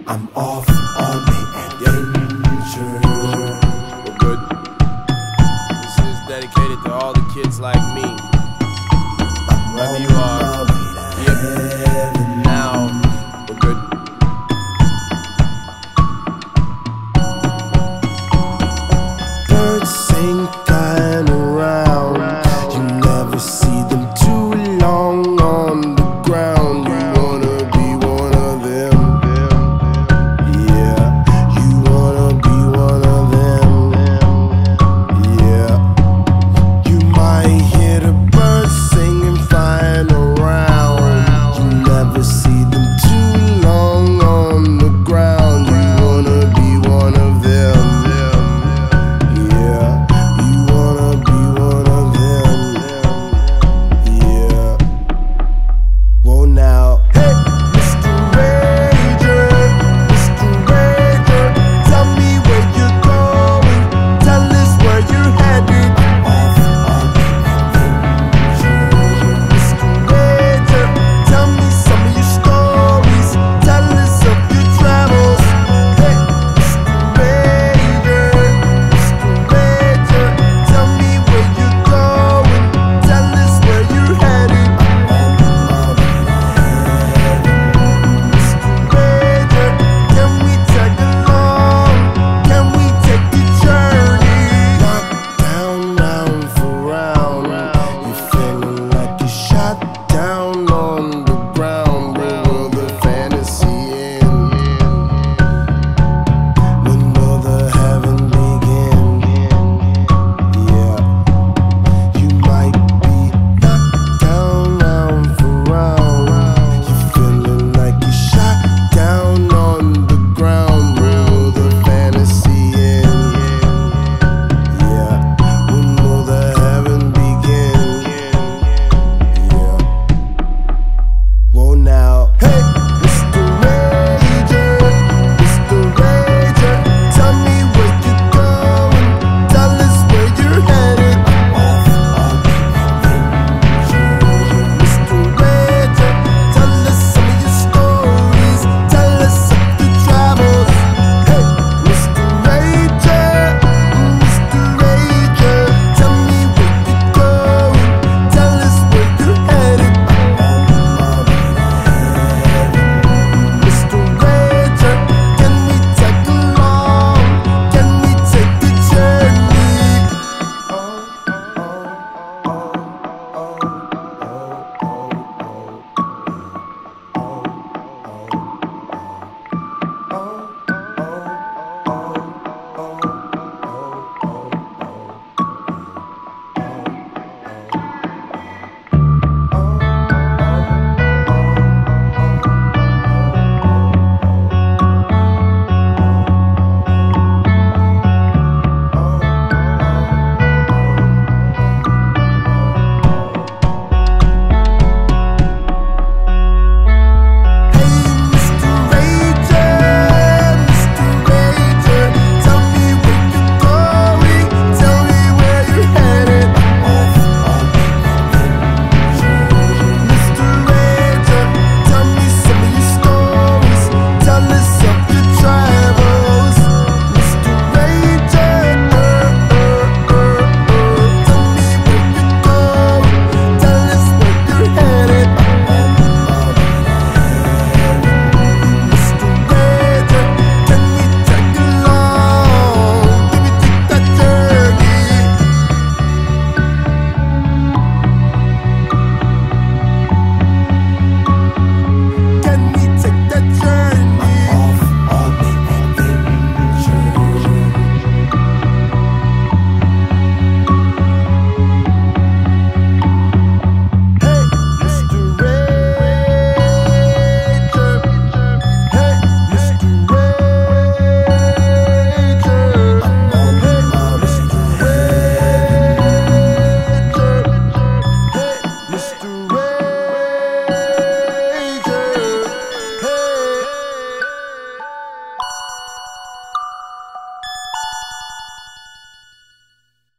I'm off on the adventure. We're good. This is dedicated to all the kids like me. Wherever you are. Yep. Now, we're good. Birds sing flying around. You never see them too long on the ground. You wanna be one of them. Yeah, you wanna be one of them. Yeah, you might hear the birds singing, flying around. You never see them too long on the ground. You wanna be one of them. Yeah, you wanna be one of them. Yeah. Whoa now. Hey.